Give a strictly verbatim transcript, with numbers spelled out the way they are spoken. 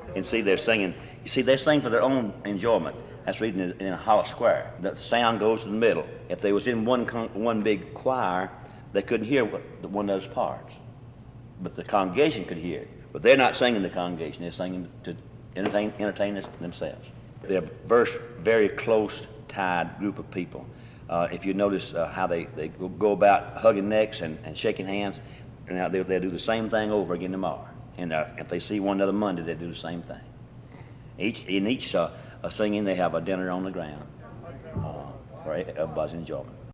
and see they're singing. You see, they sing for their own enjoyment. That's reading in, in a hollow square. The sound goes to the middle. If they was in one con- one big choir, they couldn't hear what, the, one of those parts, but the congregation could hear it. But they're not singing the congregation; they're singing to entertain entertain themselves. They're a very, very close tied group of people. Uh, if you notice uh, how they, they go about hugging necks and, and shaking hands, and now they'll, they'll do the same thing over again tomorrow. And uh, if they see one another Monday, they do the same thing. Each in each uh, uh, singing, they have a dinner on the ground uh, for everybody's enjoyment.